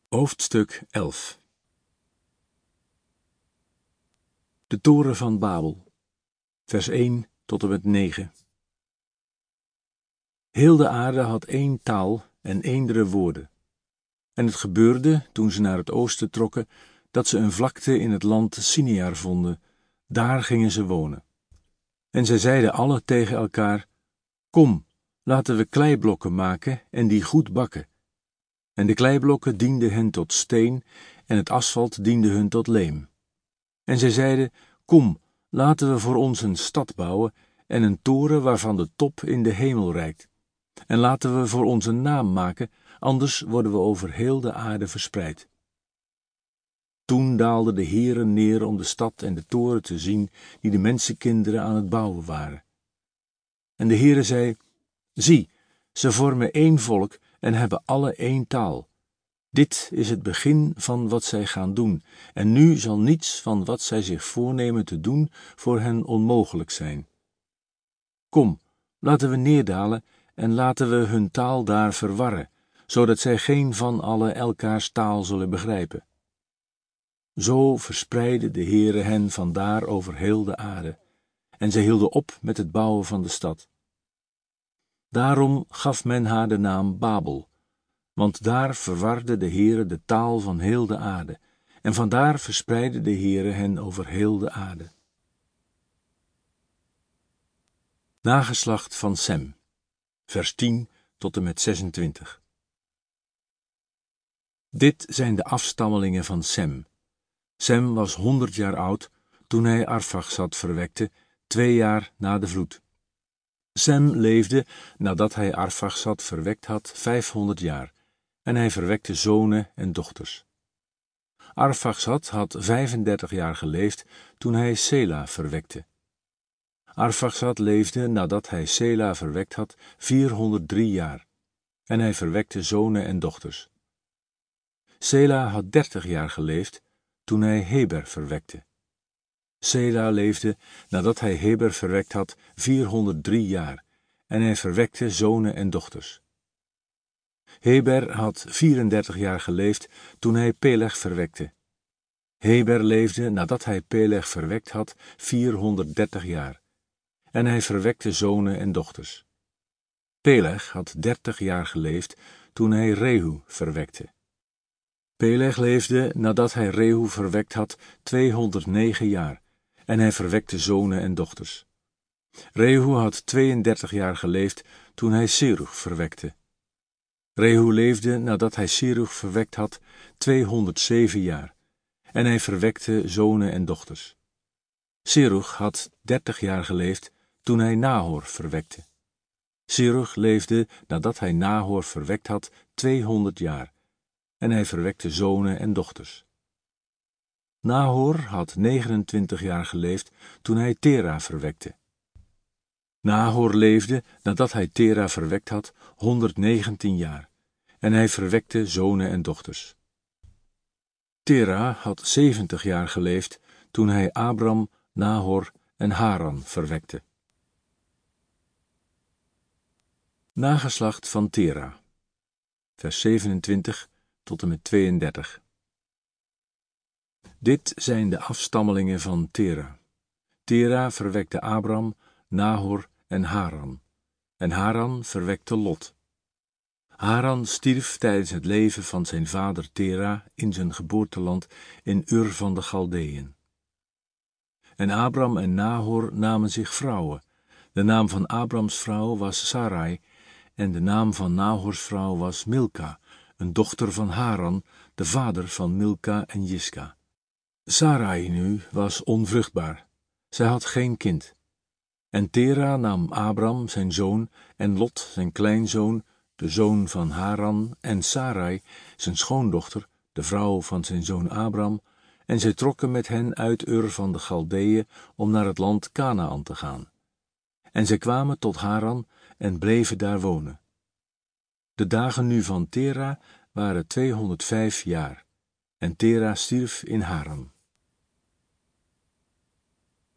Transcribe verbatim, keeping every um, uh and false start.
Hoofdstuk elf. De toren van Babel, vers één tot en met negen. Heel de aarde had één taal en eendere woorden. En het gebeurde, toen ze naar het oosten trokken, dat ze een vlakte in het land Sinear vonden. Daar gingen ze wonen. En zij zeiden alle tegen elkaar: Kom, laten we kleiblokken maken en die goed bakken. En de kleiblokken dienden hen tot steen en het asfalt diende hun tot leem. En zij zeiden: Kom, laten we voor ons een stad bouwen en een toren waarvan de top in de hemel reikt. En laten we voor ons een naam maken, anders worden we over heel de aarde verspreid. Toen daalde de Heere neer om de stad en de toren te zien die de mensenkinderen aan het bouwen waren. En de Heere zei: Zie, ze vormen één volk en hebben alle één taal. Dit is het begin van wat zij gaan doen, en nu zal niets van wat zij zich voornemen te doen voor hen onmogelijk zijn. Kom, laten we neerdalen en laten we hun taal daar verwarren, zodat zij geen van allen elkaars taal zullen begrijpen. Zo verspreidde de Heere hen vandaar over heel de aarde, en zij hielden op met het bouwen van de stad. Daarom gaf men haar de naam Babel, want daar verwarde de Heere de taal van heel de aarde, en vandaar verspreidde de Heere hen over heel de aarde. Nageslacht van Sem, vers tien tot en met zesentwintig. Dit zijn de afstammelingen van Sem. Sem was honderd jaar oud toen hij Arphaxad verwekte, twee jaar na de vloed. Sem leefde, nadat hij Arphaxad verwekt had, vijfhonderd jaar, en hij verwekte zonen en dochters. Arphaxad had vijfendertig jaar geleefd toen hij Sela verwekte. Arphaxad leefde, nadat hij Sela verwekt had, vierhonderddrie jaar, en hij verwekte zonen en dochters. Sela had dertig jaar geleefd toen hij Heber verwekte. Sela leefde, nadat hij Heber verwekt had, vierhonderddrie jaar, en hij verwekte zonen en dochters. Heber had vierendertig jaar geleefd toen hij Peleg verwekte. Heber leefde, nadat hij Peleg verwekt had, vierhonderddertig jaar, en hij verwekte zonen en dochters. Peleg had dertig jaar geleefd toen hij Rehu verwekte. Peleg leefde, nadat hij Rehu verwekt had, tweehonderdnegen jaar, en hij verwekte zonen en dochters. Rehu had tweeëndertig jaar geleefd toen hij Serug verwekte. Rehu leefde, nadat hij Serug verwekt had, tweehonderdzeven jaar, en hij verwekte zonen en dochters. Serug had dertig jaar geleefd toen hij Nahor verwekte. Serug leefde, nadat hij Nahor verwekt had, tweehonderd jaar, en hij verwekte zonen en dochters. Nahor had negenentwintig jaar geleefd toen hij Tera verwekte. Nahor leefde, nadat hij Tera verwekt had, honderdnegentien jaar, en hij verwekte zonen en dochters. Tera had zeventig jaar geleefd toen hij Abram, Nahor en Haran verwekte. Nageslacht van Tera, vers zevenentwintig tot en met tweeëndertig. Dit zijn de afstammelingen van Tera. Tera verwekte Abram, Nahor en Haran, en Haran verwekte Lot. Haran stierf tijdens het leven van zijn vader Tera in zijn geboorteland in Ur van de Galdeën. En Abram en Nahor namen zich vrouwen. De naam van Abrams vrouw was Sarai, en de naam van Nahors vrouw was Milka, een dochter van Haran, de vader van Milka en Jiska. Sarai nu was onvruchtbaar, zij had geen kind. En Tera nam Abram zijn zoon en Lot zijn kleinzoon, de zoon van Haran, en Sarai zijn schoondochter, de vrouw van zijn zoon Abram, en zij trokken met hen uit Ur van de Galdeën om naar het land Kanaan te gaan. En zij kwamen tot Haran en bleven daar wonen. De dagen nu van Tera waren tweehonderdvijf jaar, en Tera stierf in Haran.